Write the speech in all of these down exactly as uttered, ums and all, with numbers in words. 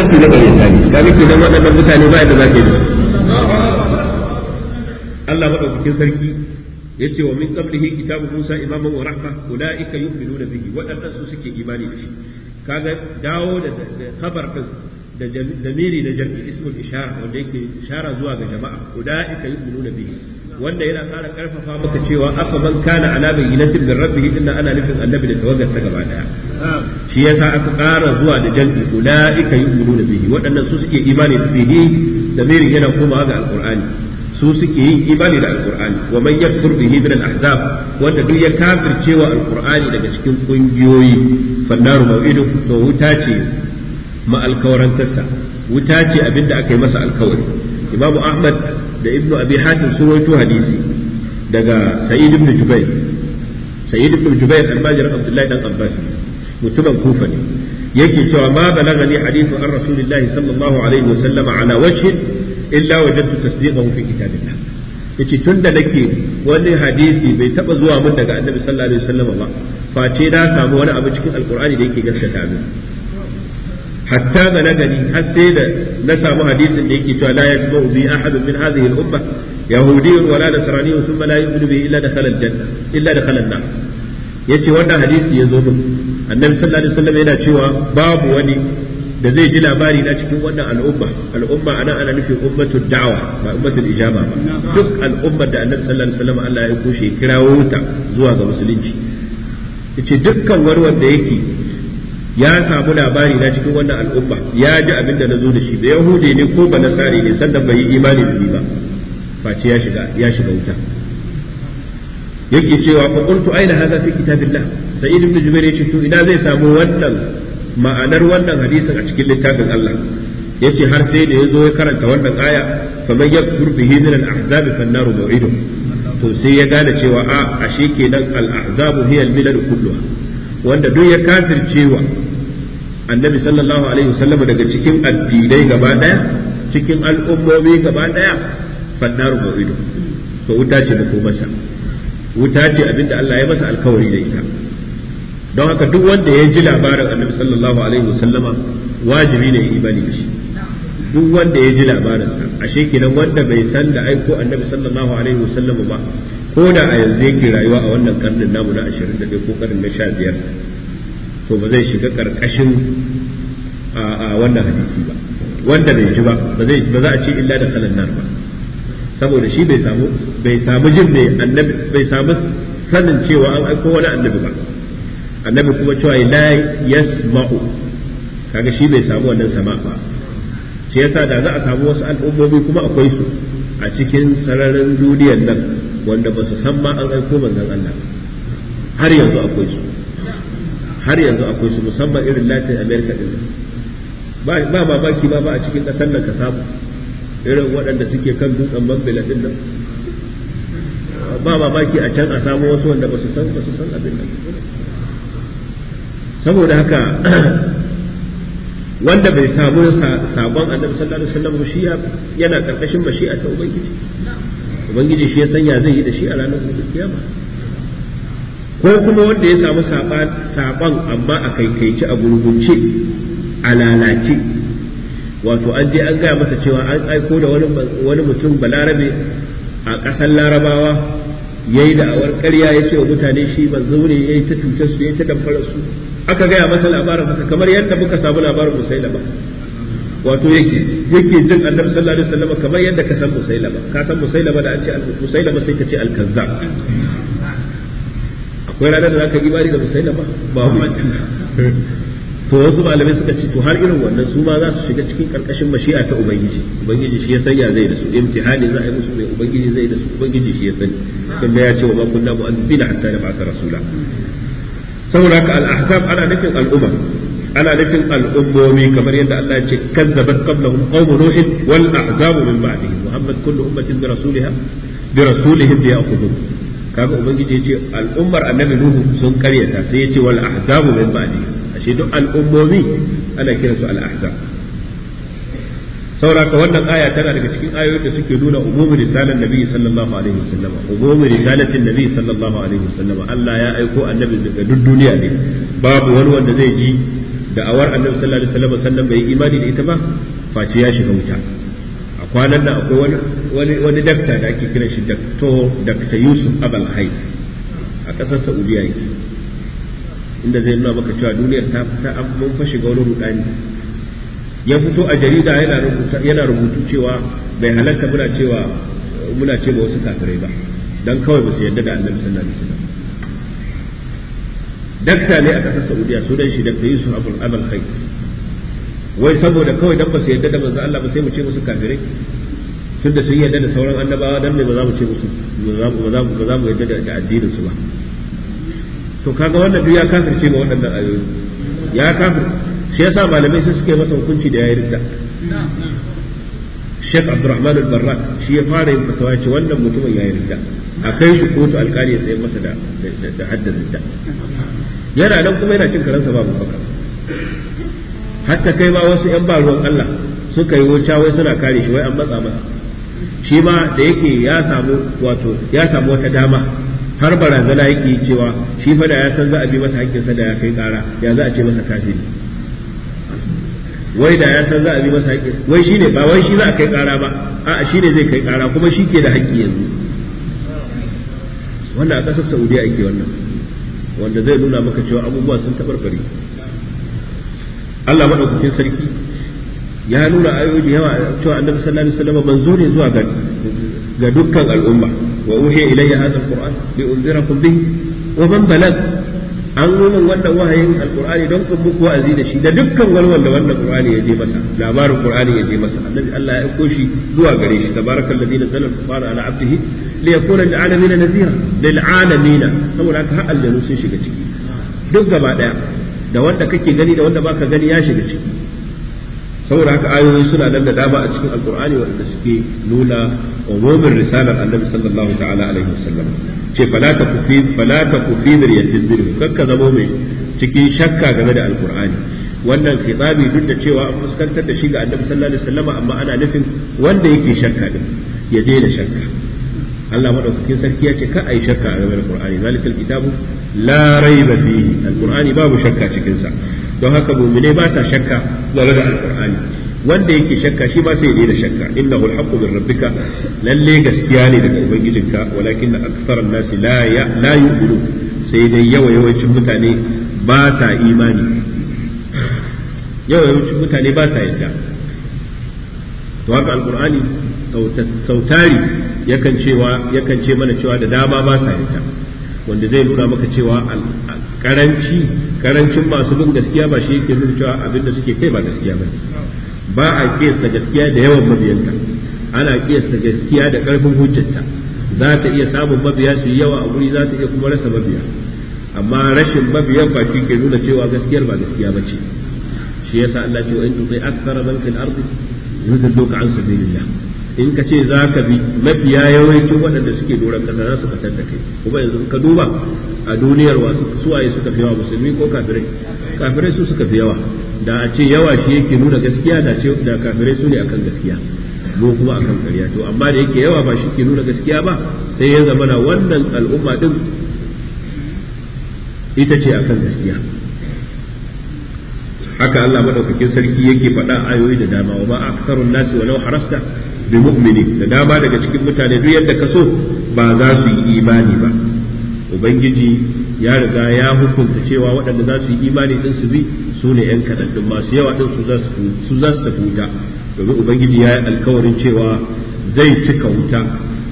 hadisi na bayyana ne kaga kenan waɗannan mutane ba yadda za ka yi da su Allah madaukakin sarki yace wa min qablihi kitabu Musa imaman wa rahma ulaika yu'minuna bihi waɗannan su suke imani da shi kaga dawo da khabar din da damiri da jam'i ismul ishara wanda yake ishara zuwa ga jama'a ulaika yu'minuna bihi wanda yana ƙara karfafa maka cewa aka man kana ala bayyinatin min rabbih inna ana nufin annabi da tawagar ta gaba daya shi yasa aka ƙara zuwa da jam'i ulaika yu'minuna bihi waɗannan su suke imani da bihi damirin yana komawa ga alqur'ani su suke yin imani da alqur'ani wa man yakfur bihi min al-ahzab wanda duk ya kafirce wa alqur'ani daga cikin kungiyoyi fannaru maw'idu to wuta ce ma alkawarantarsa wuta ce abinda aka yi masa alkawari imamu ahmad da ibnu abi hatim sun rawaito hadisi daga sa'id ibn jubair sa'id ibn jubair al-majir abdullahi dan abbas mutumin kufa ne yake cewa ma balagani hadithu an rasulillahi sallallahu alaihi wa sallam ala wajhin illa wajadtu tasdiqahu fi kitabillah yace tunda nake wani hadisi bai taba zuwa mun daga annabi sallallahu alaihi wasallam ba face na samu wani abu cikin alqur'ani da yake gaskata min hatta ga na gani har sai da na samu hadisin da yake cewa la yasma'u bi ahadun min hadhihi al-umma yahudiyyun wala nasraniyyun thumma la yu'minu bihi illa dakhala al-janna illa dakhala an-nar yace wannan hadisi yazo min annabi sallallahu alaihi wasallam yana cewa babu wani da zai ji labari na cikin wannan al'umma al'umma ana ana nufin ummatul da'wa ba ummatul ijaba ba duk al'ummar da annabi sallallahu alaihi wasallam Allah ya kushe kirawo ta zuwa ga musulunci yace dukkan wani wanda yake ya samu labari na cikin wannan al'umma ya ji abin da nazo da shi da yahudi ne ko ba nasari ne sannan bai yi imani da ni ba face ya shiga ya shiga wuta yake cewa fa qultu aina hadha fi kitabillah sa'id ibn jubair yace to ina zai samu wannan ma'anar wannan hadisin a cikin littafin Allah yace har sai da yazo ya karanta wannan aya fa man yakfur bihi min al-ahzab fa an-naru maw'iduh to sai ya gane cewa a ashe kenan al-ahzab hiya al-milal kulluha wanda duk ya kafircewa annabi sallallahu alaihi wasallam daga cikin addinai gaba daya cikin al'ummomi gaba daya fa an-naru maw'iduh to wuta ce da ko masa wuta ce abinda Allah ya masa alkawari da ita don haka duk wanda ya ji labarin annabi sallallahu alaihi wasallama wajibi ne ya imani da shi duk wanda ya ji labarinsa ashe kenan wanda bai san da aiko annabi sallallahu alaihi wasallama ba ko da a yanzu yake rayuwa a wannan karnin namu na ashirin da ɗaya ko karnin na sha biyar to ba zai shiga karkashin a wannan hadisi ba wanda bai ji ba ba zai ba za a ce illa da kalan nar ba saboda shi bai samu bai samu jin ne annabi bai samu sanin cewa an aiko wani annabi ba annabi kuma cewa la yasma'u kaga shi bai samu wannan sama ba shi yasa da za a samu wasu al'ummomi kuma akwai su a cikin sararin duniyar nan wanda ba su san ma an aiko manzon Allah har yanzu akwai su har yanzu akwai su musamman irin Latin America din ba ba mamaki ba ba a cikin kasar nan ka samu irin waɗanda suke kan dutsen Mambila din nan ba mamaki a can a samu wasu wanda ba su san ba su san abin nan saboda haka wanda bai samu sabon annabi sallallahu alaihi wasallam shi yana karkashin mashi'a ta ubangiji ubangiji shi ya sanya zai yi da shi a ranar kiyama ko kuma wanda ya samu sabon amma a kaikaici a gurgunce a lalace wato an je an gaya masa cewa an aiko da wani mutum balarabe a ƙasar larabawa yayi da awar ƙarya ya ce wa mutane shi manzo ne yayi ta cutar su yayi ta damfara su aka gaya masa labarin haka kamar yadda muka samu labarin musailama wato yake yake jin annabi sallallahu alaihi wasallam kamar yadda ka san musailama ka san musailama da an ce musailama sai ka ce al-kazzab akwai ranar da zaka yi imani da musailama babu to wasu malamai suka ce to har irin wannan su ma za su shiga cikin karkashin mashi'a ta ubangiji ubangiji shi ya sanya zai da su imtihani za a yi musu mai ubangiji zai da su ubangiji shi ya sani kuma ya ce wa ma kunna mu'adhibina hatta nab'atha rasula saboda haka al-ahzab ana nufin al'umma ana nufin al'ummomi kamar yadda Allah ya ce kazzabat qablahum qawmu nuh wal ahzab min ba'dihi muhammad kullu ummatin bi rasuliha bi rasulihim ya'khudun kaga ubangiji ya ce al'ummar annabi nuhu sun karyata sai ya ce wal ahzab min ba'dihi ashe duk al'ummomi ana kiransu al-ahzab saboda wannan aya tana daga cikin ayoyin da suke nuna umumin risalar nabi sallallahu alaihi wasallam umumin risalatin nabi sallallahu alaihi wasallam Allah ya aiko annabi daga duk duniya ne babu wani wanda zai ji da'awar annabi sallallahu alaihi wasallam sannan bai yi imani da ita ba face ya shiga wuta. A kwanan nan akwai wani wani wani dakta da ake kiran shi dakto dakta Yusuf Abul Hayy a ƙasar Saudiya yake, inda zai nuna maka cewa duniyar ta ta mun fa shiga wani rudani. Ya fito a jarida yana rubuta yana rubutu cewa bai halatta muna cewa muna ce ba wasu kafirai ba dan kawai ba su yarda da annabi sallallahu alaihi wasallam. Dakta ne a ƙasar Saudiya, sunan shi dakta Yusuf Abul Hayy. Wai saboda kawai dan ba su yarda da manzo Allah ba sai mu ce musu kafirai, tunda sun yarda da sauran annabawa dan me ba za mu ce musu ba za mu ba za mu yarda da addinin su ba. To kaga wannan duk ya kafirce ma waɗannan ayoyi, ya kafir. Shi yasa malamai sai suke masa hukunci da yayi ridda. Sheikh Abdurrahman al-Barrak shi ya fara yin fatawa ce wannan mutumin yayi ridda, a kai shi kotu alƙali ya tsaye masa da da haddin ridda. Yana nan kuma yana cin karansa babu baka. Hatta kai ma wasu yan baruwan Allah suka yi wuce wai suna kare shi, wai an matsa masa. Shi ma da yake ya samu wato ya samu wata dama, har barazana yake cewa shi fa da ya san za a bi masa hakkinsa da ya kai kara, ya za a ce masa kafiri. Wai da ya san za a bi masa hakkin, wai shine ba wai shi za a kai kara ba, a'a shine zai kai kara kuma shi ke da hakki yanzu. Wannan a ƙasar Saudiya ake wannan, wanda zai nuna maka cewa abubuwa sun tabarbare. Allah madaukakin sarki ya nuna ayoyi da yawa cewa annabi sallallahu alaihi wasallam manzo ne zuwa ga ga dukkan al'umma. Wa uhiya ilayya hadha alquran li unzirakum bihi wa man balag, an nuna wannan wahayin alqur'ani don ku muku wa'azi da shi da dukkan wani wanda wannan qur'ani ya je masa, labarin qur'ani ya je masa. Annabi Allah ya aiko shi zuwa gare shi, tabarakallazi nazzala al-qur'ana ala 'abdihi li yakuna lil 'alamin nadhira lil 'alamin. Saboda haka har aljanu sun shiga ciki duk gaba daya, da wanda kake gani da wanda baka gani ya shiga ciki. Saboda haka ayoyi suna nan da dama a cikin alqur'ani wanda suke nuna umumin risalar annabi sallallahu ta'ala alaihi wasallam. Ce fala ta kufi fala ta kufi miryatin minhu, kakka zamo mai cikin shakka game da alqur'ani. Wannan khitabi duk da cewa an fuskantar da shi ga annabi sallallahu alaihi wasallam, amma ana nufin wanda yake shakka din ya daina shakka. Allah madaukakin sarki ya ce ka ai shakka a game da Qur'ani, zalikal kitabu la raiba fihi, alqur'ani babu shakka cikin sa. Don haka mu'mine ba ta shakka game da alqur'ani, wanda yake shakka shi ba sai ya daina shakka. Innahu alhaqqu min rabbika, lalle gaskiya ne daga ubangijinka, walakin aktharan nasi la ya la yu'minu, sai dai yawa yawancin mutane ba sa imani, yawa yawancin mutane ba sa yadda. To haka alqur'ani sautari yakan cewa yakan ce mana cewa da dama ba sa yadda, wanda zai nuna maka cewa karanci karancin masu bin gaskiya ba shi yake nuna cewa abin da suke kai ba gaskiya ba. Ba a kiyasta gaskiya da yawan mabiyanta, ana kiyasta gaskiya da karfin hujjarta. Za ta iya samun mabiya su yi yawa a guri, za ta iya kuma rasa mabiya, amma rashin mabiyan ba shi ke nuna cewa gaskiyar ba gaskiya ba ce. Shi yasa Allah ce wa in tuti akthara man fil ardi yudilluka an sabilillah, in ka ce za ka bi mafiya yawancin waɗanda suke doron ƙasa za su fitar da kai. Kuma yanzu ka duba a duniyar wasu suwaye suka fi yawa, musulmi ko kafirai? Kafirai su suka fi yawa. Da a ce yawa shi yake nuna gaskiya, da ce da kafirai su ne akan gaskiya, mu kuma akan ƙarya. To amma da yake yawa ba shi ke nuna gaskiya ba, sai ya zama na wannan al'umma din ita ce akan gaskiya. Haka Allah madaukakin sarki yake faɗa ayoyi da dama, wa ma aktharun nasi walau harasta bi mu'mini, da dama daga cikin mutane duk yadda ka so ba za su yi imani ba. Ubangiji ya riga ya hukunta cewa waɗanda za su yi imani din su bi su ne yan kaɗan din, masu yawa din su za su za su tafi wuta, domin Ubangiji ya yi alkawarin cewa zai cika wuta.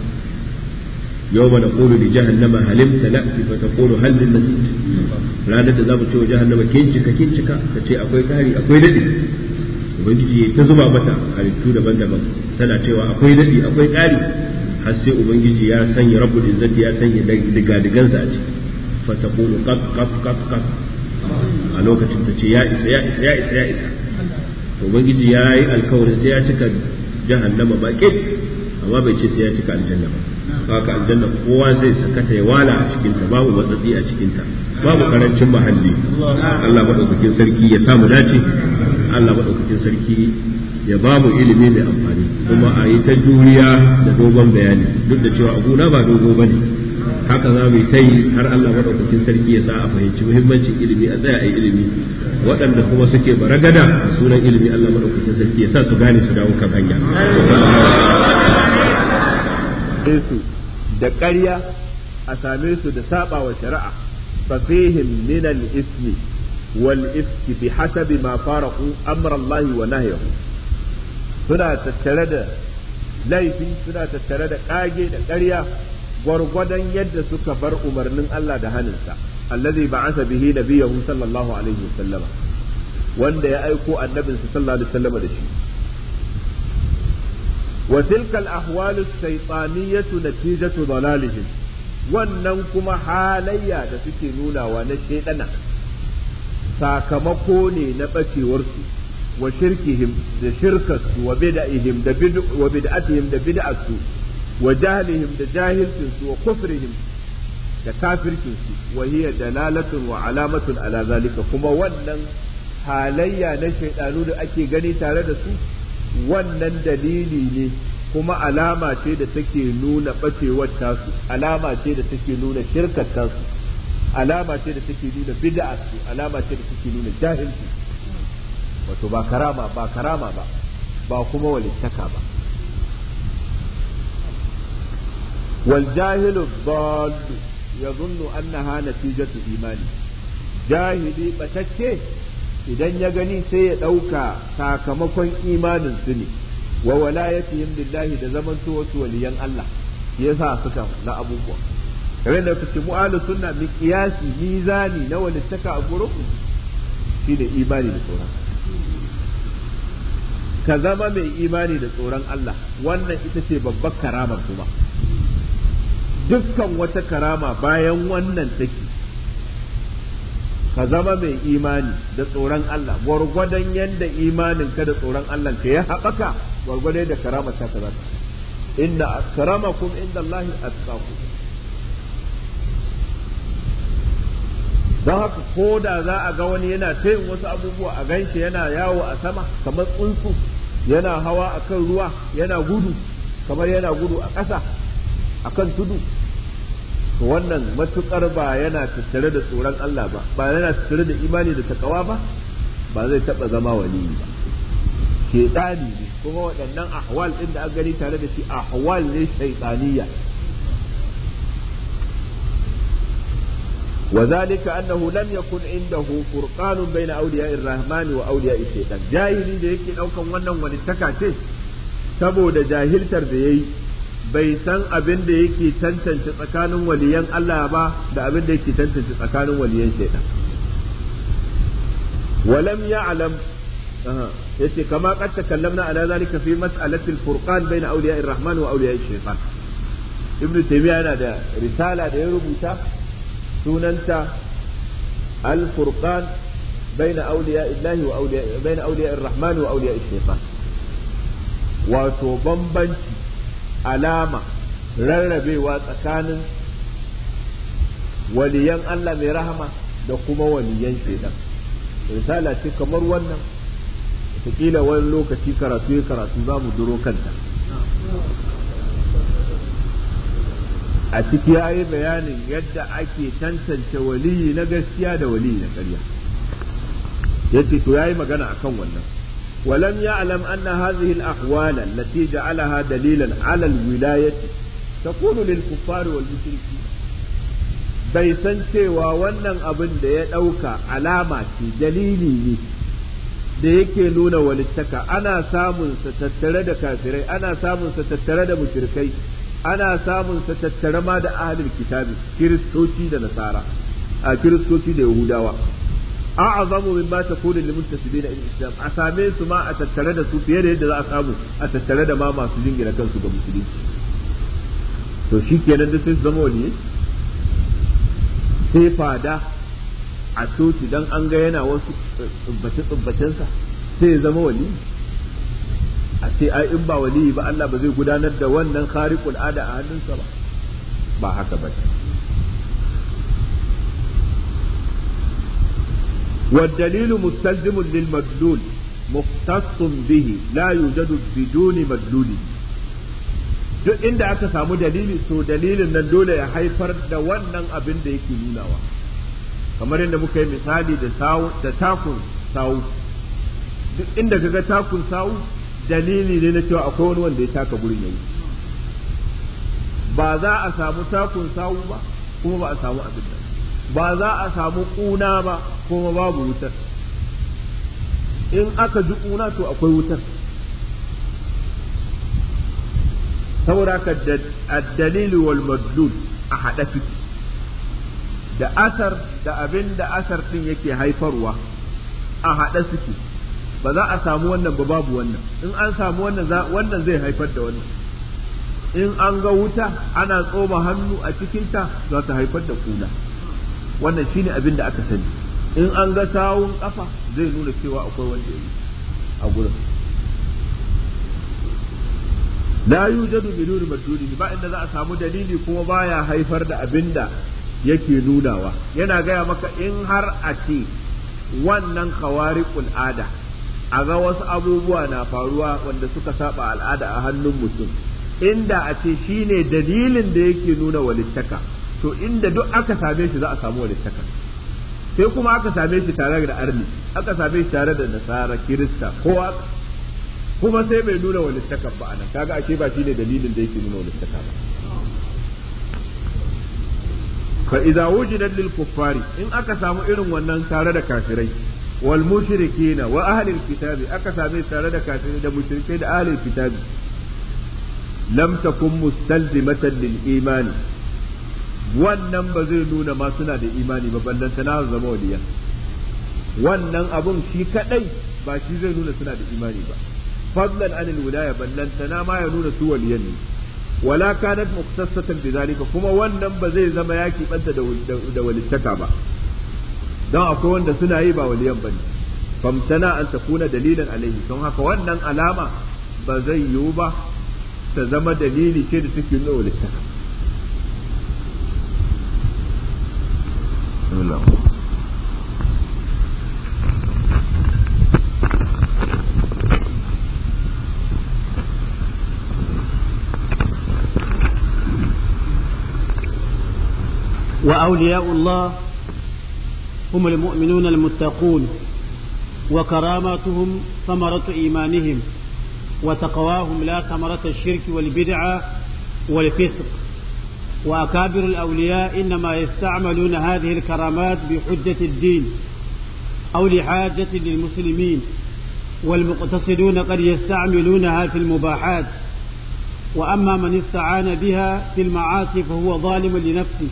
yawma naqulu li jahannama hal imtala'ti fa taqulu hal min mazid, ranar da za mu ce wa jahannama kin cika kin cika, ta ce akwai kari akwai dadi. Ubangiji ta zuba mata halittu daban-daban, tana cewa akwai dadi akwai kari, har sai Ubangiji ya sanya rabbul izzati ya sanya digadigansa a ciki, fa taqulu qat qat qat qat, a lokacin ta ce ya isa ya isa ya isa ya isa. Ubangiji ya yi alkawarin sai ya cika jahannama baƙi, amma bai ce sai ya cika aljanna ba. Haka aljanna kowa zai sakata ya wala a cikinta, babu matsatsi a cikinta, babu karancin mahalli. Allah madaukakin sarki ya samu dace, Allah madaukakin sarki ya babu ilimi mai amfani, kuma a yi ta juriya da dogon bayani, duk da cewa abuna ba dogo bane, haka za mu yi ta yi har Allah madaukakin sarki ya sa a fahimci muhimmancin ilimi a tsaya a yi ilimi waɗanda kuma suke baragada da sunan ilimi Allah madaukakin sarki ya sa su gane su dawo kan hanya su da ƙarya a same su da saba wa shari'a fa fihim min al-ismi wal ifki bi hasabi ma faraqu amra Allah wa nahyahu suna tattare da laifi suna tattare da kage da ƙarya gwargwadon yadda suka bar umarnin Allah da haninsa allazi ba'atha bihi nabiyahu sallallahu alaihi wasallam wanda ya aiko annabinsa sallallahu alaihi wasallam da shi wa tilka al-ahwal as-shaytaniyah natijatu dalalihim wannan kuma halayya da suke nunawa na shedana sakamako ne na bacewarsu wa shirkihim da shirkarsu wa bid'ihim da bid'u wa bid'atihim da bid'atu wa jahlihim da jahilcinsu wa kufrihim da kafircinsu wa hiya dalalatun wa alamatun ala zalika kuma wannan halayya na shaidanu da ake gani tare da su wannan dalili ne kuma alama ce da take nuna bacewar tasu alama ce da take nuna shirkar tasu alama ce da take nuna bid'a su alama ce da take nuna jahilci wato ba karama ba karama ba ba kuma walittaka ba wal jahilu dhall yadhunnu annaha natijatu imani jahili batacce idan ya gani sai ya dauka sakamakon imanin su ne wa walayatihim billahi da zamanto wasu waliyan Allah yasa suka na abubuwa kamar da kuke mu ahlus sunna mi qiyasi mizani na walittaka a gurin shi da imani da tsoron ka zama mai imani da tsoron Allah wannan ita ce babbar karamar kuma dukkan wata karama bayan wannan take ka zama mai imani da tsoron Allah gwargwadon yadda imanin ka da tsoron Allah ka ya haɓaka gwargwadon da karama ta ka zata inna akramakum inda Allah atqakum don haka ko da za a ga wani yana tayin wasu abubuwa a ganshi yana yawo a sama kamar tsuntsu yana hawa akan ruwa yana gudu kamar yana gudu a ƙasa akan tudu to wannan matukar ba yana tattare da tsoron Allah ba ba yana tattare da imani da takawa ba ba zai taba zama waliyi ba shaytani ne kuma waɗannan ahwal din da aka gani tare da shi ahwal ne shaytaniya وذلك أنه لم يكن عنده فرقان بين أولياء الرحمن وأولياء الشيطان جاهلي da yake daukan wannan wani takace saboda jahiltar da yayi bai san abin da yake tantance tsakanin waliyan Allah ba da abin da yake tantance tsakanin waliyan shaitan walam ya'lam yace kama qad takallamna ala zalika fi mas'alati al-furqan bayna awliya ar-rahman wa awliya ash-shaytan ibnu taymiya yana da risala da ya rubuta sunanta al-furqan bayna awliya Allah wa awliya bayna awliya ar-rahman wa awliya ash-shaytan wato bambanci alama rarrabewa tsakanin waliyan Allah mai rahama da kuma waliyan shaitan risala ce kamar wannan wataƙila wani lokaci karatu ya karatu za mu duro kanta a ciki ya yi bayanin yadda ake tantance waliyi na gaskiya da waliyi na ƙarya ya ce to ya yi magana akan wannan ولم يعلم أن هذه الأحوال التي جعلها دليلا على الولاية تكون للكفار والمشركين bai san cewa wannan abin da ya ɗauka alama ce dalili ne da yake nuna walittaka ana samun sa tattare da kafirai ana samun sa tattare da mushrikai ana samun sa tattare ma da ahlul kitabi kiristoci da nasara a kiristoci da yahudawa a'zamu mimma takunu lil muntasibina ila islam a same su ma a tattare da su fiye da yadda za a samu a tattare da ma masu jingina kansu ga musulunci to shikenan da sai su zama wani sai fada a coci dan an ga yana wasu tsubbace tsubbacensa sai ya zama wali a ce ai in ba wali ba Allah ba zai gudanar da wannan khariqul ada a hannunsa ba ba haka ba والدليل مستلزم للمدلول مختص به لا يوجد بدون مدلول duk inda aka samu dalili to dalilin nan dole ya haifar da wannan abin da yake nunawa kamar yadda muka yi misali da sawu da takun sawu duk inda kaga takun sawu dalili ne na cewa akwai wani wanda ya taka gurin yayi ba za a samu takun sawu ba kuma ba a samu abin nan ba za a samu kuna ba kuma babu wutar in aka ji kuna to akwai wutar saboda haka ad-dalil wal madlul a hada suke da asar da abin da asar din yake haifarwa a hada suke ba za a samu wannan ba babu wannan in an samu wannan wannan zai haifar da wannan in an ga wuta ana tsoma hannu a cikinta za ta haifar da kuna wannan shine abin da aka sani in an ga sawun kafa zai nuna cewa akwai wanda ya yi a gurin la yujadu bi nuri madluli ba inda za a samu dalili kuma baya haifar da abin da yake nunawa yana gaya maka in har a ce wannan khawariqul ada a ga wasu abubuwa na faruwa wanda suka saba al'ada a hannun mutum inda a ce shine dalilin da yake nuna walittaka to inda duk aka same shi za a samu walittaka sai kuma aka same shi tare da arni aka same shi tare da nasara kirista kowa kuma sai bai nuna walittaka ba anan kaga ashe ba shine dalilin da yake nuna walittaka ba fa idza wujidat lil kuffari in aka samu irin wannan tare da kafirai wal mushrikina wa ahli al kitabi aka same tare da kafirai da mushrikai da ahli al kitabi lam takun mustalzimatan lil imani wannan ba zai nuna ma suna da imani ba ballan sana zama waliya wannan abun shi kadai ba shi zai nuna suna da imani ba fadlan anil wilaya ballan sana ma ya nuna su waliyan ne wala kanat mukhtassatan bidhalika kuma wannan ba zai zama yaki banta da da walittaka ba dan akwai wanda suna yi ba waliyan bane famtana an takuna dalilan alaihi don haka wannan alama ba zai yiwu ba ta zama dalili ce da take nuna walittaka وأولياء الله هم المؤمنون المتقون وكراماتهم ثمرة إيمانهم وتقواهم لا ثمرة الشرك والبدعة والفسق وأكابر الأولياء إنما يستعملون هذه الكرامات بحجة الدين أو لحاجة للمسلمين والمقتصدون قد يستعملونها في المباحات وأما من استعان بها في المعاصي فهو ظالم لنفسه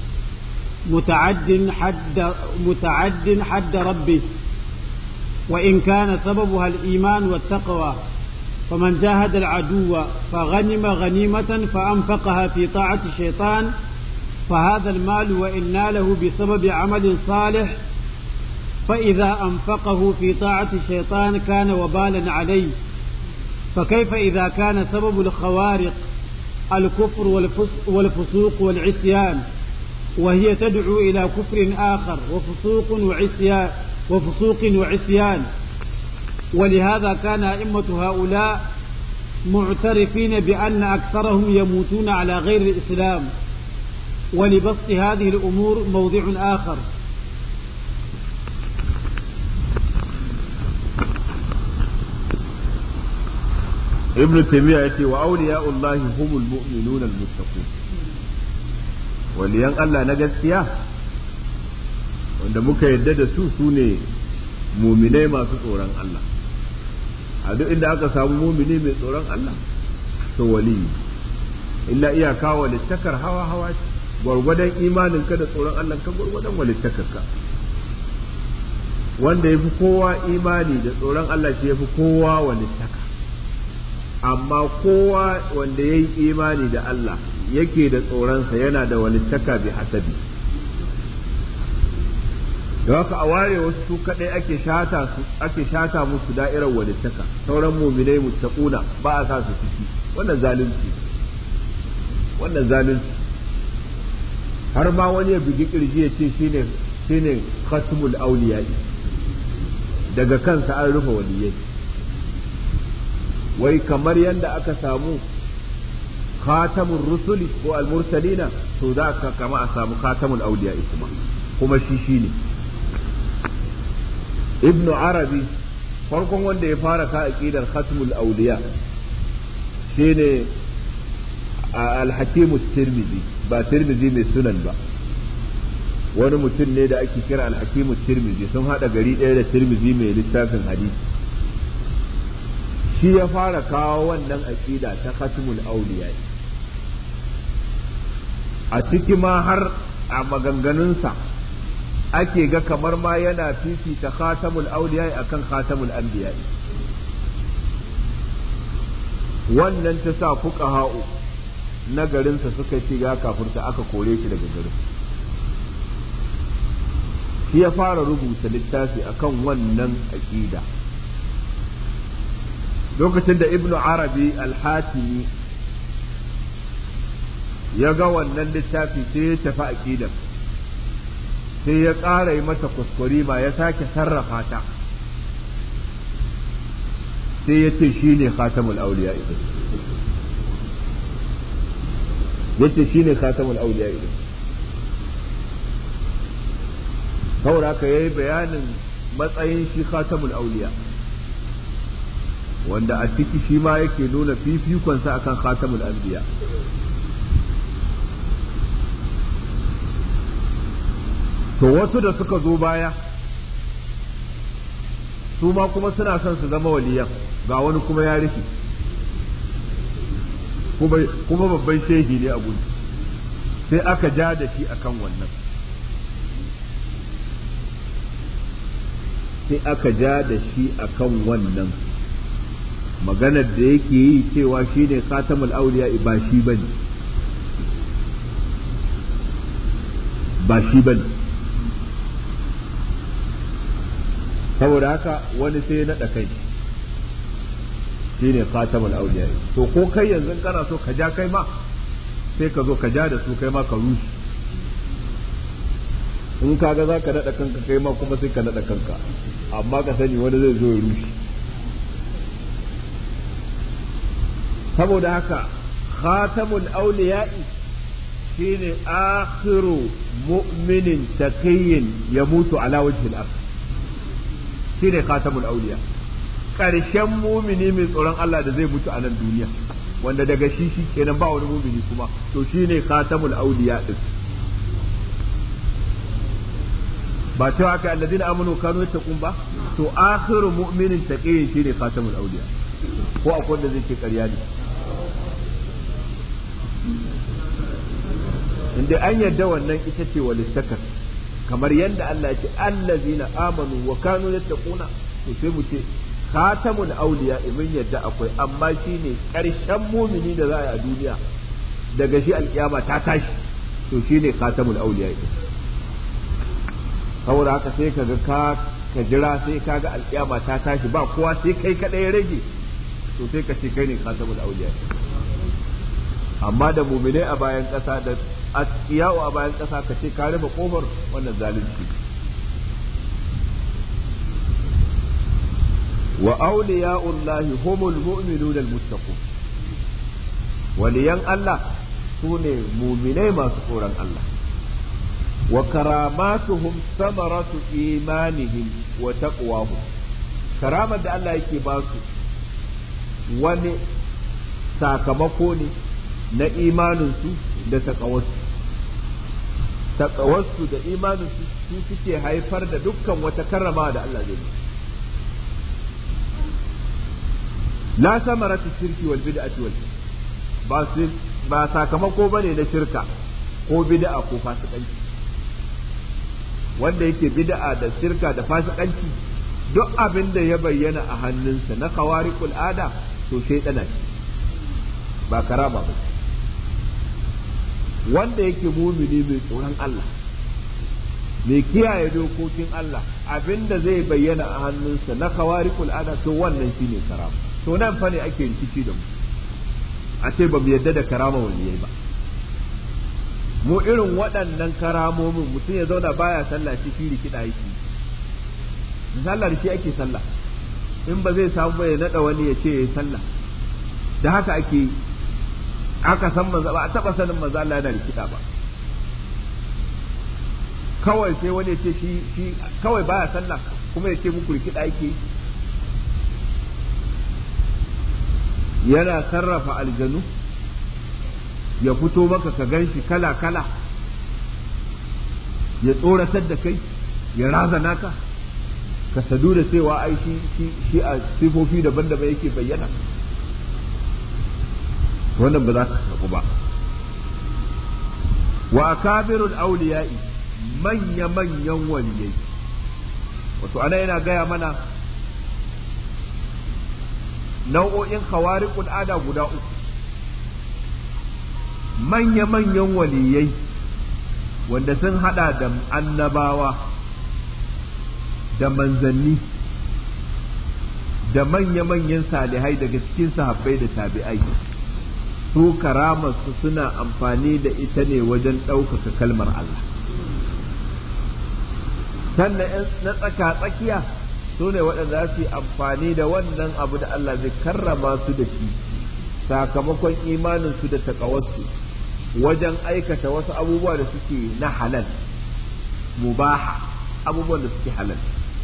متعد حد متعد حد ربه وإن كان سببها الإيمان والتقوى فمن جاهد العدو فغنم غنيمة فأنفقها في طاعة الشيطان فهذا المال وإن ناله بسبب عمل صالح فإذا أنفقه في طاعة الشيطان كان وبالا عليه فكيف إذا كان سبب الخوارق الكفر والفسوق والعصيان وهي تدعو إلى كفر آخر وفسوق وعصيان وفسوق وعصيان ولهذا كان أئمة هؤلاء معترفين بأن أكثرهم يموتون على غير الإسلام ولبسط هذه الأمور موضع آخر ابن تيمية يأتي وأولياء الله هم المؤمنون المتقون waliyan Allah na gaskiya wanda muka yadda da su su ne muminai masu tsoron Allah a duk inda aka samu mumini mai tsoron Allah to waliyi illa iyaka walittakar hawa hawa ce gwargwadon imanin ka da tsoron Allah ka gwargwadon walittakar ka wanda yafi kowa imani da tsoron Allah shi yafi kowa walittaka amma kowa wanda yayi imani da Allah yake da tsoronsa yana da walittaka bi hasabi da haka a ware wasu su kadai ake shata su ake shata musu da'irar walittaka sauran mu'minai muttaquna ba a sa su ciki wannan zalunci wannan zalunci har ma wani ya bugi kirji ya ce shine shine khatmul awliya daga kansa an rufe waliyai wai kamar yadda aka samu khatamur rusuli ko al-mursalina to za ka kama a samu khatamul awliya kuma kuma shi shine ibnu arabi farkon wanda ya fara ka aqidar khatmul awliya shine al-hakim at-tirmidhi ba tirmidhi mai sunan ba wani mutum ne da ake kira al-hakim at-tirmidhi sun hada gari ɗaya da tirmidhi mai littafin hadisi shi ya fara kawo wannan aqida ta khatmul awliya a ciki ma har a maganganunsa ake ga kamar ma yana fifita khatamul awliya akan khatamul anbiya wannan ta sa fuqaha'u na garinsa suka ce ga kafirta aka kore shi daga garin shi ya fara rubuta littafi akan wannan aqida lokacin da ibnu arabi al-hatimi ya ga wannan littafi sai ya tafi aqidar sai ya ƙara yi mata kuskure ma ya sake sarrafa ta sai ya ce shi ne khatamul auliya idan ya ce shi ne khatamul auliya idan saboda haka ya yi bayanin matsayin shi khatamul auliya wanda a ciki shi ma yake nuna fifikonsa akan khatamul anbiya to wasu da suka zo baya su ma kuma suna son su zama waliyan ga wani kuma ya rufe kuma babban shehi ne a gudu sai aka ja da shi akan wannan sai aka ja da shi akan wannan maganar da yake yi cewa shi ne khatamul auliya ba shi bane ba shi bane saboda haka wani sai ya naɗa kai shi ne khatamul auliya to ko kai yanzu kana so ka ja kai ma sai ka zo ka ja da su kai ma ka rushe in kaga za ka naɗa kanka kai ma kuma sai ka naɗa kanka amma ka sani wani zai zo ya rushe saboda haka khatamul auliya shine akhiru mu'minin taqiyyin yamutu ala wajhi al-ard shine khatamul auliya ƙarshen mumini mai tsoron Allah da zai mutu a nan duniya wanda daga shi shi kenan ba wani mumini kuma to shine khatamul auliya din ba cewa aka alladina amanu kanu yattaqun ba to akhiru mu'minin taqiyyin shine khatamul auliya ko akwai da zai ce ƙarya ne inda an yadda wannan ita ce walittakar kamar yadda Allah ya ce allazina amanu wa kanu yattaquna to sai mu ce khatamul awliya ibn yadda akwai amma shine karshen mumini da za a yi a duniya daga shi alkiyama ta tashi to shine khatamul awliya saboda haka sai kaga ka ka jira sai kaga alkiyama ta tashi ba kowa sai kai kadai ya rage to sai ka ce kai ne khatamul awliya amma da muminai a bayan kasa da yawo a bayan ƙasa ka ce ka rufe ƙofar wannan zalunci wa awliya'ullahi humul mu'minuna almuttaqun waliyan Allah sune mu'minai masu tsoron Allah wa karamatuhum samaratu imanihim wa taqwahum karamar da Allah yake ba su wani sakamako ne na imaninsu da taqawarsu taqawarsu da imanin su suke haifar da dukkan wata karrama da Allah zai yi la samaratu shirki wal bid'ati wal ba su ba sakamako bane na shirka ko bid'a ko fasikanci wanda yake bid'a da shirka da fasikanci duk abin da ya bayyana a hannunsa na khawariqul ada to shaydana ba karama ba wanda yake mumini mai tsoron Allah mai kiyaye dokokin Allah abinda zai bayyana a hannunsa na khawariqul ada to wannan shine karama to nan fa ne ake rikici da mu a ce ba mu yadda da karama waliyai ba mu irin waɗannan karamomin mutum ya zauna baya sallah shi shi rikida yake sallah da shi ake sallah in ba zai samu ya nada wani ya ce yayi sallah da haka ake aka san manzo ba a taba sanin manzo Allah yana rikida ba kawai sai wani ya ce shi shi kawai baya sallah kuma ya ce muku rikida yake yana sarrafa aljanu ya fito maka ka ganshi kala kala ya tsoratar da kai ya razana ka ka sadu da cewa ai shi shi a sifofi daban-daban yake bayyana wannan ba za ka karɓu ba wa akabirul awliya'i manya manyan waliyai wato ana yana gaya mana nau'o'in khawariqul ada guda uku manya manyan waliyai wanda sun hada da annabawa da manzanni da manya-manyan salihai daga cikin sahabbai da tabi'ai su karamarsu suna amfani da ita ne wajen ɗaukaka kalmar Allah sannan na tsaka-tsakiya su ne waɗanda za su yi amfani da wannan abu da Allah zai karrama su da shi sakamakon imaninsu da taƙawarsu wajen aikata wasu abubuwa da suke na halal mubaha abubuwan da suke halal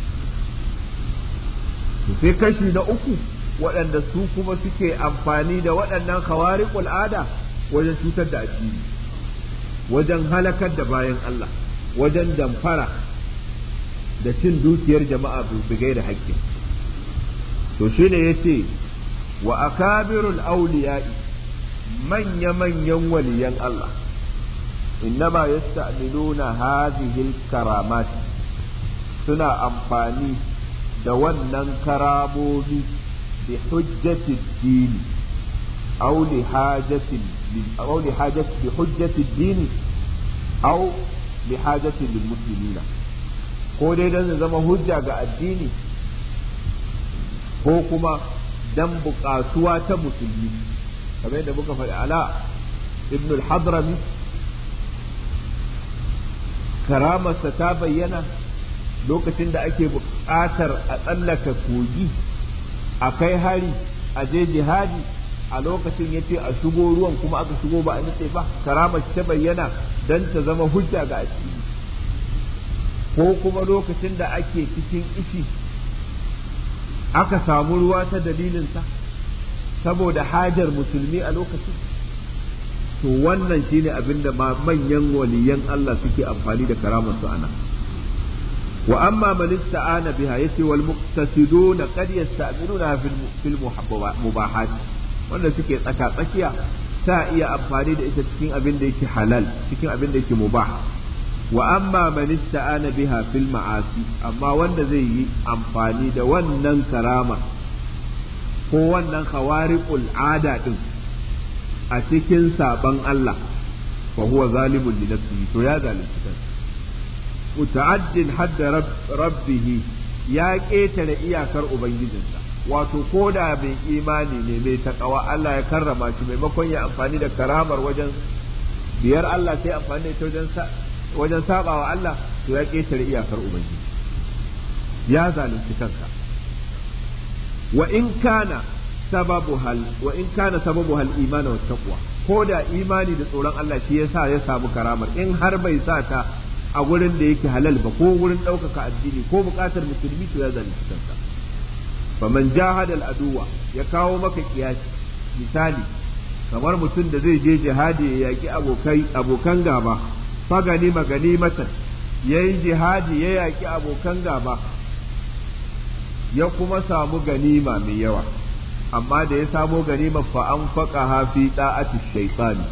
sai kashi na uku waɗanda su kuma suke amfani da waɗannan khawariqul ada wajen cutar da addini wajen halakar da bayan Allah wajen damfara da cin dukiyar jama'a bigai da haƙƙi to shine yace wa akabirul awliya'i manya-manyan waliyan Allah innama yasta'miluna hadhihi al-karamat suna amfani da wannan karamomi bi hujjati dini aw li hajati aw li hajati bi hujjati dini aw li hajati lil muslimina ko dai dan zama hujja ga addini ko kuma dan buƙatuwa ta musulmi kamar yadda muka faɗi ala ibn al-hadrami karamarsa ta bayyana lokacin da ake buƙatar a tsallaka kogi a kai hari a je jihadi a lokacin ya ce a shigo ruwan kuma aka shigo ba a nutse ba karamar ta bayyana don ta zama hujja ga addini ko kuma lokacin da ake cikin ishi aka samu ruwa ta dalilinsa saboda hajar musulmi a lokacin to wannan shine abinda manyan waliyan Allah suke amfani da karamar su ana wa amma man ista'ana biha yace wal muqtasiduna qad yasta'minuna fil mubahat wanda suke tsaka tsakiya ta iya amfani da ita cikin abin da yake halal cikin abin da yake mubah wa amma man ista'ana biha fil ma'asi amma wanda zai yi amfani da wannan karama ko wannan khawariqul ada din a cikin saban Allah fa huwa zalimun li nafsihi to ya zalunci kansa muta'addin hadda rabbih ya ketare iyakar ubangijinsa wato koda mai imani ne mai takawa Allah ya karrama shi maimakon ya amfani da karamar wajen biyar Allah sai amfani da ita wajen wajen sabawa Allah to ya ketare iyakar ubangiji ya zalunci kansa wa in kana sababu hal wa in kana sababu hal iman wa taqwa ko da imani da tsoron Allah shi yasa ya samu karamar in har bai sa ta a gurin da yake halal ba ko gurin ɗaukaka addini ko buƙatar musulmi to ya zalunci kansa faman jahada al aduwa ya kawo maka kiyasi misali kamar mutum da zai je jihadi ya yaki abokai abokan gaba fa ganima ganimatan yayi jihadi ya yaki abokan gaba ya kuma samu ganima mai yawa amma da ya samo ganima fa an faqa hafi da'ati shaytani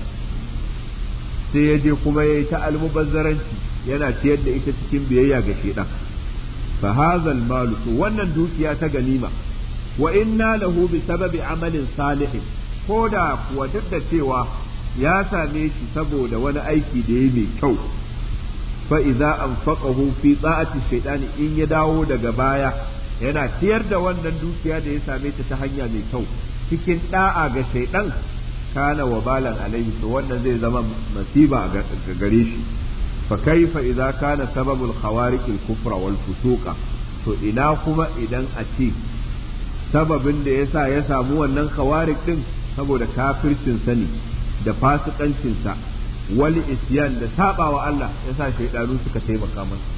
sai ya je kuma yayi ta almubazzaranci yana ciyar da ita cikin biyayya ga shaytan fa hadha almalu to wannan dukiya ta ganima wa inna lahu bi sababi amalin salihin ko da kuwa duk da cewa ya same shi saboda wani aiki da yayi mai kyau fa idza anfaqahu fi da'ati shaytani in ya dawo daga baya yana ciyar da wannan dukiya da ya same ta ta hanya mai kyau cikin da'a ga shaidan kana wabalan alaihi to wannan zai zama masiba ga gare shi fa kaifa idza kana sababul khawariq al kufra wal fusuqa to ina kuma idan a ce sababin da yasa ya samu wannan khawariq din saboda kafircin sani da fasikancinsa wal isyan da sabawa Allah yasa shaydanu suka taimaka masa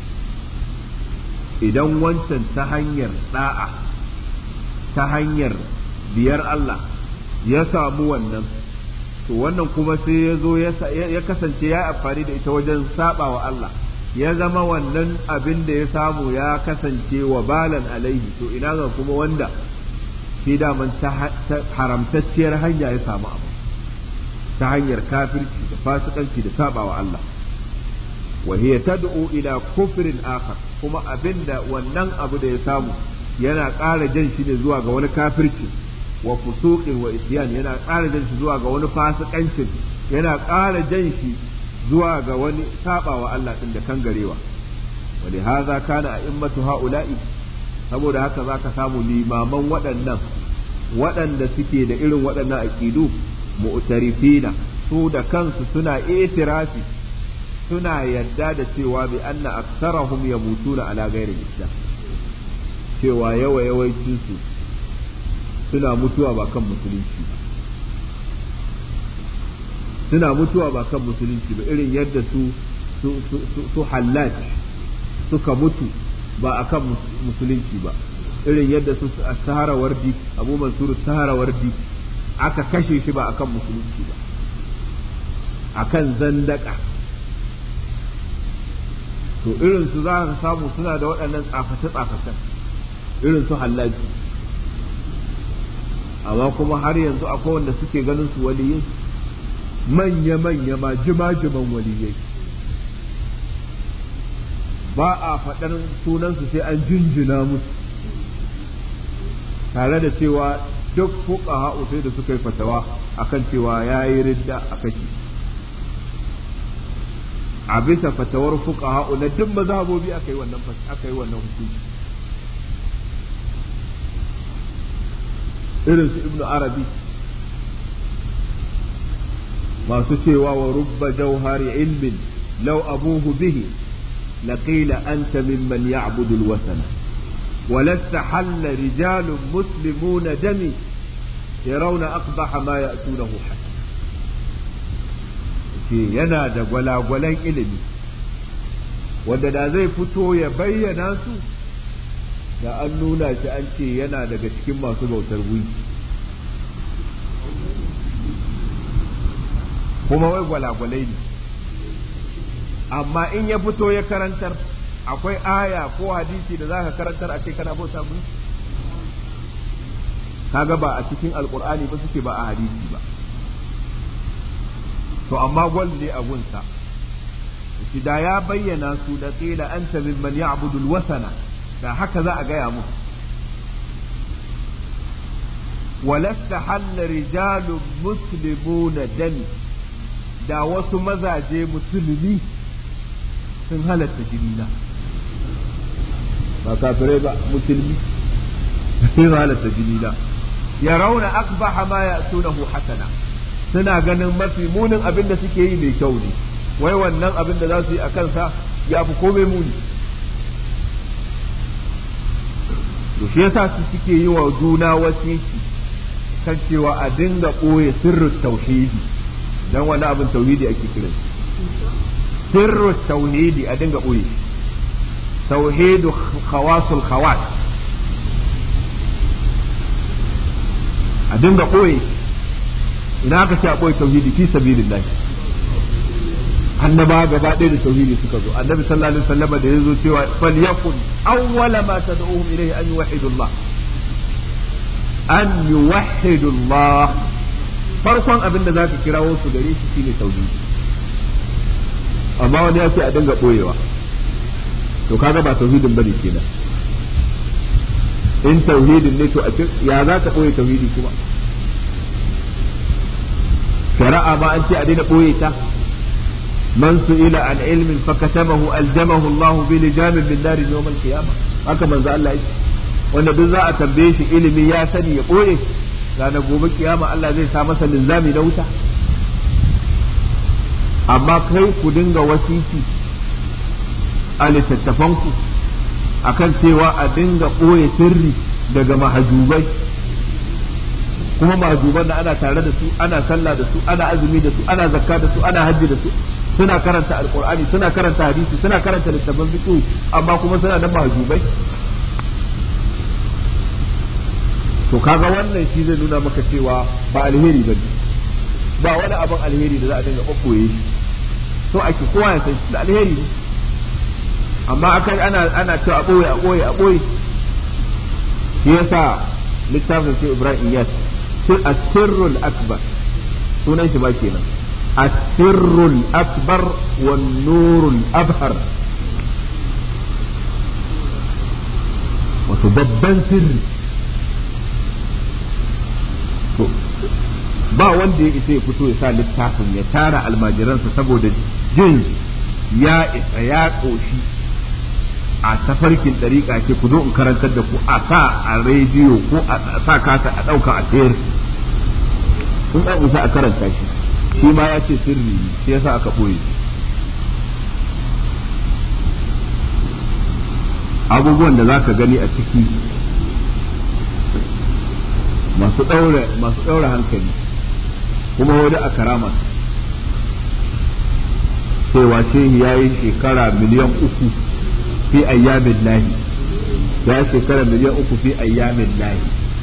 idan wancan ta hanyar da'a ta hanyar biyar Allah ya samu wannan to wannan kuma sai ya zo ya kasance ya amfani da ita wajen sabawa Allah ya zama wannan abin da ya samu ya kasance wa balan alaihi to ina ga kuma wanda shi daman ta haramtacciyar hanya ya samu abu ta hanyar kafirci da fasikanci da sabawa Allah wa hiya tad'u ila kufrin akhar kuma abinda wannan abu da ya samu yana ƙara jan shi ne zuwa ga wani kafirci wa fusuqin wa isyan yana ƙara jan shi zuwa ga wani fasikancin yana ƙara jan shi zuwa ga wani sabawa Allah din da kangarewa wa li hadha kana a'immatu ha'ula'i saboda haka zaka samu limaman waɗannan waɗanda suke da irin waɗannan aqidu mu'tarifina su da kansu suna itirafi suna yarda da cewa bi anna aktsarahum yamutuna ala ghairi islam cewa yawa yawancin su suna mutuwa ba kan musulunci ba suna mutuwa ba kan musulunci ba irin yadda su su su, su hallaj suka mutu ba akan musulunci ba irin yadda su sahara wardi abu mansur sahara wardi aka kashe shi ba akan musulunci ba akan zandaka to irin su za ka samu suna da waɗannan tsaface-tsafacen irin su hallaji amma kuma har yanzu akwai wanda suke ganin su waliyai manya-manya ma jima-jiman waliyai ba a faɗar sunansu sai an jinjina musu tare da cewa duk fuqaha sai da suka yi fatawa akan cewa ya yi ridda a kashi a bisa fatawar fuqaha na duk mazhabobi aka yi wannan aka yi wannan hukunci irin su ibnu arabi masu cewa wa rubba jauhari ilmin law abuhu bihi laqila anta mimman ya'budu alwasana ولست حل رجال مسلمون دمي يرون أقبح ما يأتونه حسنا yana da gwalagwalan ilimi wanda da zai fito ya bayyana su da an nuna shi an ce yana daga cikin masu bautar gunki kuma wai gwalagwalai ne amma in ya fito ya karantar akwai aya ko hadisi da zaka karantar a ce kana bauta mu kaga ba a cikin alqur'ani ba suke ba a hadisi ba to amma gwal ne a gunsa shi da ya bayyana su da qila anta mimman ya'budu alwasana da haka za a gaya muku walasta halla rijalun muslimuna dami da wasu mazaje musulmi sun halatta jinina ba kafirai ba musulmi sun halatta jinina ya rauna akbaha ma ya'tunahu hasana suna ganin mafi munin abin da suke yi mai kyau ne wai wannan abin da za su yi a kansa ya fi komai muni to shi yasa su suke yi wa juna wasiki kan cewa a dinga ɓoye sirrin tauhidi dan wani abin tauhidi ake kiran sirrin tauhidi a dinga ɓoye tauhidu khawasul khawas a dinga ɓoye ina aka ce a ɓoye tauhidi fi sabilillah annaba gaba ɗaya da tauhidi suka zo annabi sallallahu alaihi wasallam da yazo cewa fal yakun awwala ma tad'uhum ilayhi an yuwahhidu Allah an yuwahhidu Allah farkon abin da zaka kirawo su gare shi shine tauhidi amma wani ya ce a dinga ɓoyewa to kaga ba tauhidin bane kenan in tauhidin ne to a ya za ka ɓoye tauhidi kuma shari'a ma an ce a daina ɓoye ta man su'ila an ilmin fakatamahu aljamahu Allah bi lijamin min nar yawm al-qiyamah haka manzo Allah yake wanda duk za a tambaye shi ilimi ya sani ya ɓoye ranar gobe kiyama Allah zai sa masa linzami na wuta amma kai ku dinga wasiki a littattafanku akan cewa a dinga ɓoye sirri daga mahajubai kuma majuban da ana tare da su ana sallah da su ana azumi da su ana zakka da su ana hajji da su suna karanta alqur'ani suna karanta hadisi suna karanta littafin fiqh amma kuma suna nan majubai to kaga wannan shi zai nuna maka cewa ba alheri bane ba wani abin alheri da za a dinga kokoye shi so ake kowa ya san shi da alheri ne amma akai ana ana cewa a boye a boye a boye shi yasa littafin shi Ibrahim Iyas as-sirrul akbar sunan shi ba kenan as-sirrul akbar wan nurul abhar wato babban sirri ba wanda ya isa ya fito ya sa littafin ya tara almajiransa saboda jin ya isa ya ƙoshi a tafarkin ɗariƙa ce ku zo in karantar da ku a sa a rediyo ko a sa kasa a ɗauka a sayar sun ɗan isa a karanta shi shi ma ya ce sirri shi yasa aka ɓoye abubuwan da za ka gani a ciki masu ɗaure masu ɗaure hankali kuma wani a karama cewa shehi ya yi shekara miliyan uku fi ayyamin lahi ya shekara miliyan uku fi ayyamin lahi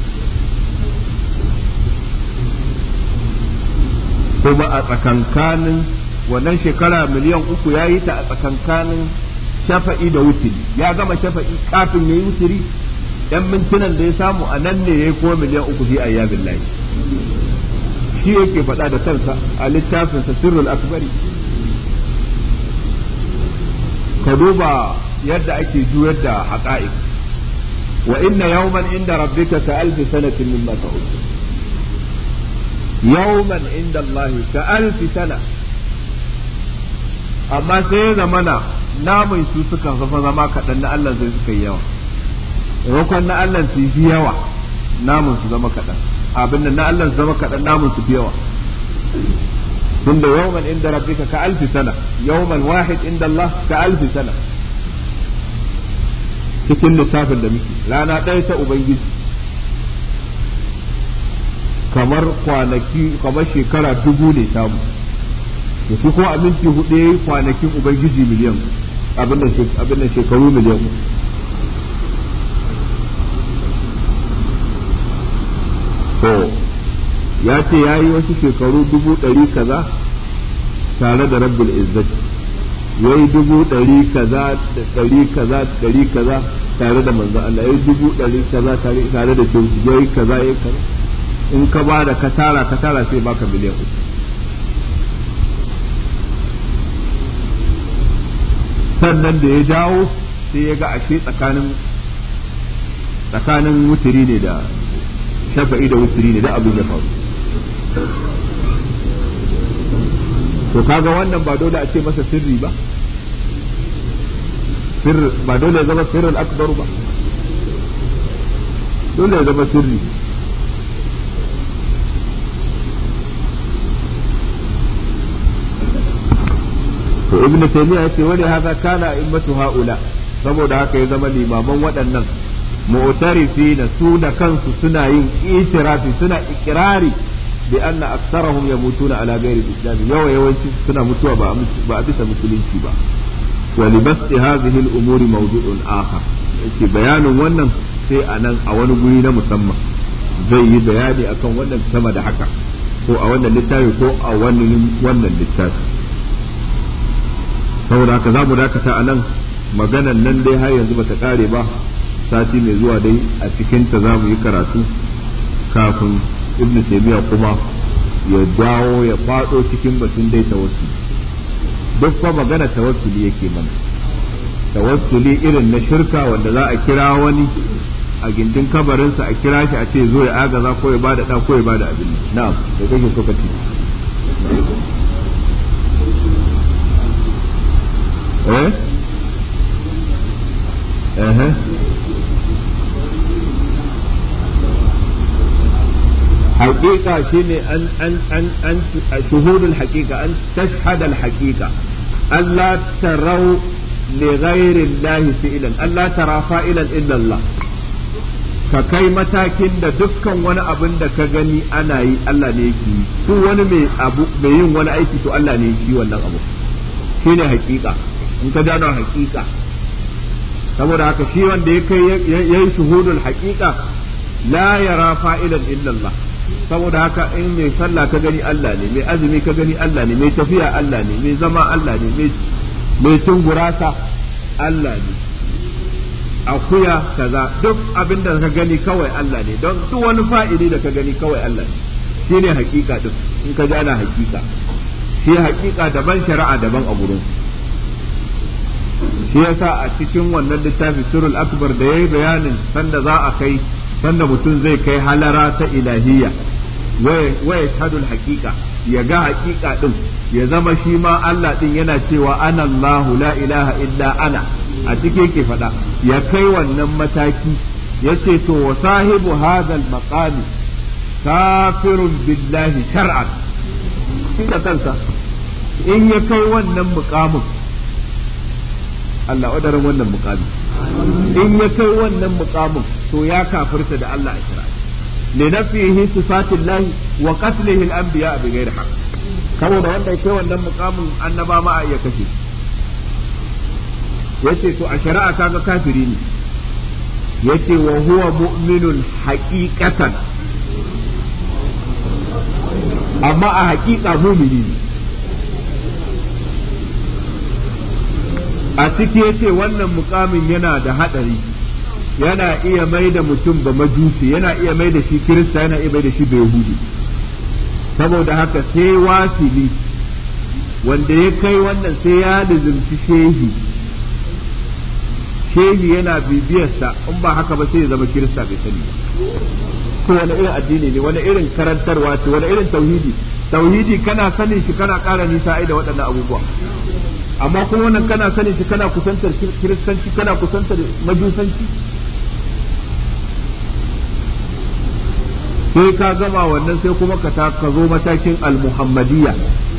kuma a tsakankanin wannan shekara miliyan uku ya yi ta a tsakankanin shafa'i da wutiri ya gama shafa'i kafin ya yi wutiri yan mintunan da ya samu a nan ne ya yi kuma miliyan uku fi ayyamin lahi shi yake faɗa da kansa a littafinsa sirrul akbari ka duba yadda ake juyar da haƙa'iq wa inna yawman inda rabbika ka alfi sanatin mimma ta'ud yawman inda Allah ka alfi sana amma sai ya zamana namun su suka zafa zama kaɗan na Allah zai suka yi yawa rokon na Allah su fi yawa namun su zama kaɗan abin da na Allah su zama kaɗan namun su fi yawa tunda yawman inda rabbika ka alfi sana yawman wahid inda Allah ka alfi sana cikin lissafin da muke rana ɗaya ta ubangiji kamar kwanaki kamar shekara dubu ne samu da su kuma a minti hudu yayi kwanakin ubangiji miliyan abin da shekaru miliyan to ya ce ya yi wasu shekaru dubu ɗari kaza tare da rabbul izzati ya yi dubu ɗari kaza da ɗari kaza da ɗari kaza tare da manzo Allah ya yi dubu ɗari kaza tare da shehu ya yi kaza ya yi kaza in ka ba da ka tara ka tara sai baka miliyan uku sannan da ya dawo sai ya ga ashe tsakanin tsakanin wutiri ne da shafa'i da wutiri ne da abin ya faru to kaga wannan ba dole a ce masa sirri ba sirri ba dole ya zama sirrin akbar ba dole ya zama sirri to ibn taymiya yace wani haka kana immatu haula saboda haka ya zama limaman waɗannan mu'tarifi da su da kansu suna yin itirafi suna ikirari bi anna aktsarahum yamutuna ala ghairi al-islam yawa yawanci suna mutuwa ba ba bisa musulunci ba wa li basti hadhihi al-umuri mawdu'un akhar yace bayanin wannan sai anan a wani guri na musamman zai yi bayani akan wannan sama da haka ko a wannan littafi ko a wannan wannan littafi saboda haka za mu dakata a nan maganan nan dai har yanzu bata kare ba sati mai zuwa dai a cikinta za mu yi karatu kafin ibnu taymiya kuma ya dawo ya fado cikin batun dai tawassuli duk fa magana tawassuli yake mana tawassuli irin na shirka wanda za a kira wani a gindin kabarinsa a kira shi a ce zo ya agaza ko ya bada da ko ya bada abin na'am da kake so ka ci eh eh حقيقة شيني أن أن أن أن شهود الحقيقة أن تشهد الحقيقة ألا تروا لغير الله فعلا ألا ترى فاعلا إلا الله ka kai matakin da dukkan wani abin da ka gani ana yi Allah ne yake yi, duk wani mai abu mai yin wani aiki to Allah ne yake yi wannan abu, shine hakika. In ka gano hakika, saboda haka shi wanda ya kai yayi shuhudul hakika la yara fa'ilan illa Allah. Saboda haka in mai sallah ka gani Allah ne, mai azumi ka gani Allah ne, mai tafiya Allah ne, mai zama Allah ne, mai cin gurasa Allah ne, akuya kaza, duk abin da ka gani kawai Allah ne, don duk wani fa'ili da ka gani kawai Allah ne, shine hakika din. In ka gana hakika, shi hakika daban, shari'a daban a gurin. Shi yasa a cikin wannan littafi Sirrul Akbar da yayi bayanin sanda za a kai, sanda mutum zai kai halara ta ilahiyya wa yashhadul haqiqa, ya ga haqiqa din, ya zama shi ma Allah din yana cewa ana Allahu la ilaha illa ana, a cikin yake faɗa, ya kai wannan mataki. Yace to wa sahibu hadal maqami kafirun billahi shar'an, shi da kansa in ya kai wannan muqamin, Allah wadarin wannan muqami, in ya kai wannan muqamin to ya kafirta da Allah a shari'a, li nafihi sifatillahi wa qatlihi al-anbiya bi ghairi haqq. Saboda wanda ya kai wannan muqamin annaba ma a iya kashe, yace to a shari'a kaga kafiri ne, yace wa huwa mu'minun haqiqatan, amma a haqiqa mu'mini ne. A ciki yace wannan mukamin yana da hadari, yana iya mai da mutum ba majusi, yana iya mai da shi kirista, yana iya mai da shi ba yahudi. Saboda haka sai wasili wanda ya kai wannan sai ya lizimci shehi, shehi yana bibiyarsa, in ba haka ba sai ya zama kirista bai sani ba. To wani irin addini ne, wani irin karantarwa ce, wani irin tauhidi? Tauhidi kana sanin shi kana ƙara nisa ai da waɗannan abubuwa, amma kuma wannan kana sanin shi kana kusantar kiristanci, kana kusantar majusanci. Sai ka gama wannan sai kuma ka ka zo matakin al-muhammadiyya,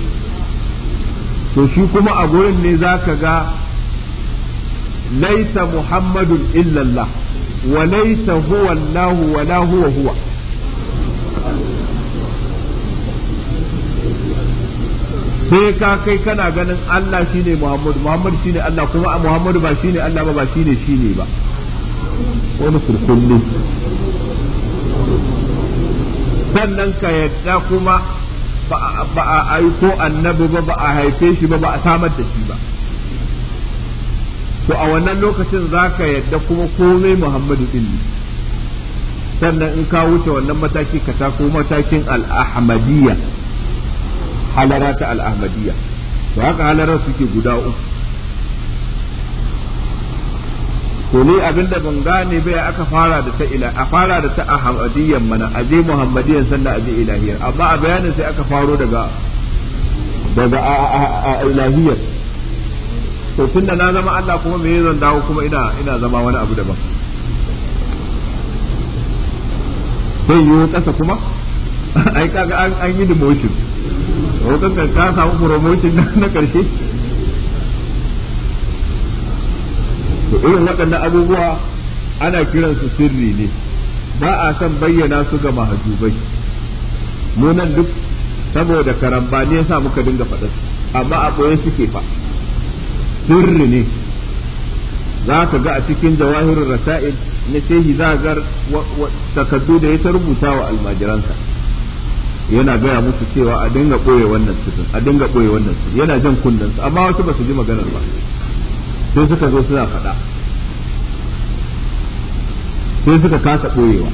to shi kuma a gurin ne za ka ga laisa muhammadun illallah wa laisa huwa Allah wa la huwa huwa. Sai ka kai kana ganin Allah shine Muhammadu, Muhammadu shine Allah, kuma Muhammadu ba shine Allah ba, ba shine shine ba, wani kurkulli. Sannan ka yadda kuma ba a aiko annabi ba, ba a haife shi ba, ba a samar da shi ba. To a wannan lokacin za ka yadda kuma komai Muhammadu din ne. Sannan in ka wuce wannan mataki ka tako matakin al-ahmadiyya, halara ta al-ahmadiyya. To haka halarar suke guda uku. To ne abinda ban gane bai aka fara da ta ila a fara da ta ahmadiyyan mana, aje muhammadiyyan sannan aje ilahiyyar, amma a bayanin sai aka faro daga daga ilahiyyar. To tunda na zama Allah kuma me zan dawo kuma ina ina zama wani abu daban? Sai yiwu kasa kuma ai kaga an an yi demotion, ko kan ka samu promotion na karshe. To irin waɗannan abubuwa ana kiransu sirri ne, ba a son bayyana su ga mahajubai. Mu nan duk saboda karambani yasa muka dinga faɗa, amma a ɓoye suke fa, sirri ne. Za ka ga a cikin jawahirul rasa'il na shehi za ga takaddu da ya ta rubuta wa almajiransa, yana gaya musu cewa a dinga ɓoye wannan sirrin, a dinga ɓoye wannan sirrin, yana jan kunnensu, amma wasu ba su ji maganar ba. Sai suka zo suna faɗa, sai suka kasa ɓoyewa.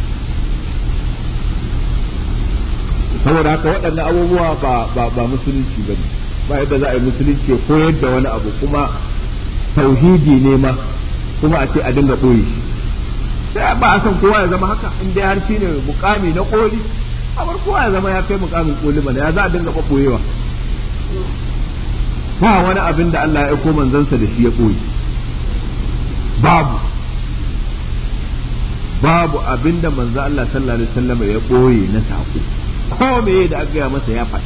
Saboda haka waɗannan abubuwa ba ba ba musulunci ba ne, ba yadda za a yi musulunci ya koyar da wani abu kuma tauhidi ne ma kuma a ce a dinga ɓoye shi. Sai ba a san kowa ya zama haka, in dai har shi ne mukami na koli, amma kowa ya zama ya kai mukamin koli mana, ya za a dinga ɓoyewa. Ba wani abin da Allah ya aiko manzansa da shi ya ɓoye, babu babu abin da manzo Allah sallallahu alaihi wasallam ya ɓoye na saƙo, ko me da aka gaya masa ya faɗa.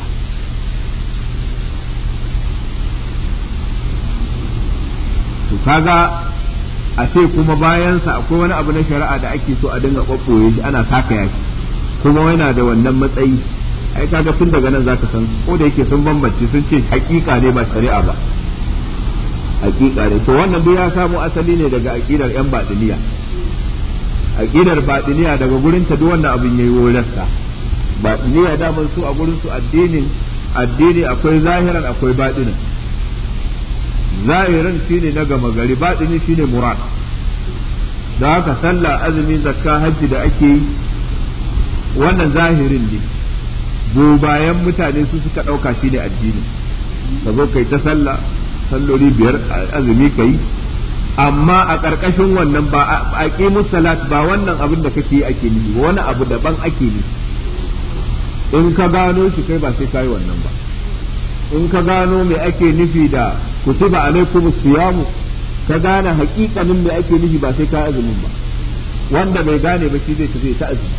To kaga a ce kuma bayansa akwai wani abu na shari'a da ake so a dinga ɓaɓɓoye shi ana saka shi kuma yana da wannan matsayi, ai kaga tun daga nan zaka san ko da yake sun bambance sun ce hakika ne ba shari'a ba, hakika ne. To wannan duk ya samu asali ne daga aqidar yan batiniya, aqidar batiniya daga gurin ta duk wannan abin yayi wolarsa. Batiniya da mun su a gurin su addinin addini akwai zahiran akwai batinin. Zahirin shine na gama gari, batini shine murad. Da haka sallah, azumi, zakka, hajji da ake yi wannan zahirin ne, go bayan mutane su suka ɗauka shi ne addini. Ka zo kai ta sallah, salloli biyar, azumi kai, amma a ƙarƙashin wannan ba a ƙimus salat ba wannan abin da kake yi ake nufi, wani abu daban ake nufi. In ka gano shi kai ba sai kai wannan ba. In ka gano me ake nufi da kutiba alaikum siyamu, ka gane haƙiƙanin me ake nufi ba sai ka azumin ba. Wanda bai gane ba shi zai tafi ta azumi.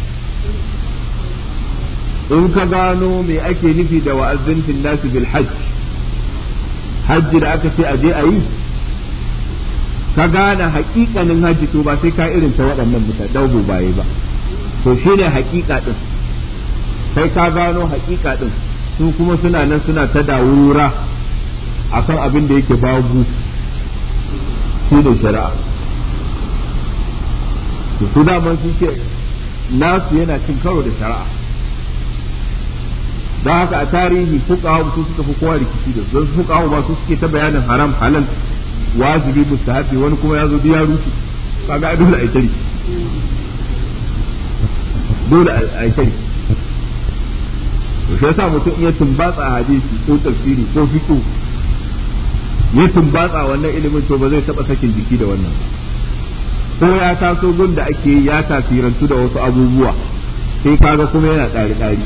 In ka gano me ake nufi da wa'azzin fil nasi bil hajj, hajji da aka ce a je a yi, ka gane haƙiƙanin hajji to ba sai ka irin ta waɗannan mutane daugo baye ba. To shine haƙiƙa din, sai ka gano haƙiƙa din, su kuma suna nan suna ta dawura akan abin da yake babu shi da shari'a. To su daman su ce nasu yana cin karo da shari'a. Don haka a tarihi fuqaha su suka fi kowa rikici da su, fuqaha ba su suke ta bayanin haram halal wajibi mustahabi, wani kuma ya zo biya rusu, kaga dole a yi tari dole a yi tari to shi yasa mutum iya tumbatsa a hadisi ko tafsiri ko fiqh ya tumbatsa wannan ilimin to ba zai taba sakin jiki da wannan ko ya taso gun da ake ya tasirantu da wasu abubuwa sai kaga kuma yana ɗari ɗari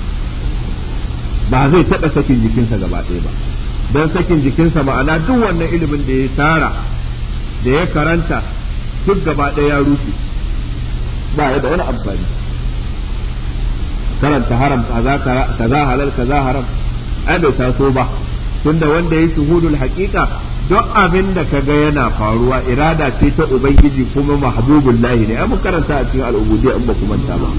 ba zai taɓa sakin jikinsa gaba ɗaya ba, don sakin jikinsa ma'ana duk wannan ilimin da ya tara da ya karanta duk gaba ɗaya ya rufe, ba ya da wani amfani. Karanta haram kaza halal kaza haram ai bai taso ba, tunda wanda ya shuhudul haqiqa duk abin da kaga yana faruwa irada ce ta ubangiji kuma mahbubullahi ne, ai mun karanta a cikin al'ubudiyya in ba ku manta ba.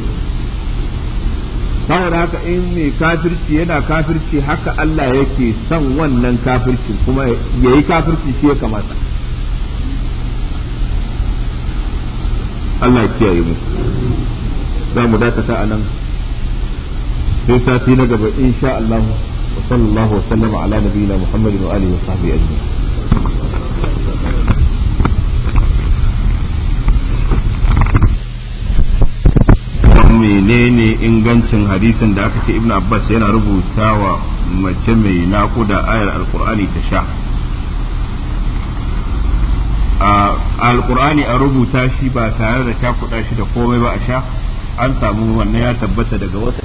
Saboda haka in mai kafirci yana kafirci haka Allah yake son wannan kafirci kuma yayi kafirci shi ya kamata. Allah ya kiyaye mu. Za mu dakata a nan sai sati na gaba insha Allah, wa sallallahu wa sallama ala nabiyina Muhammadin wa alihi wa sahbihi ajma'in. Menene ingancin hadisin da aka ce Ibn Abbas yana rubuta wa mace mai naƙuda ayar alkur'ani ta sha? A alkur'ani a rubuta shi ba tare da cakuɗa shi da komai ba a sha, an samu wannan ya tabbata daga wata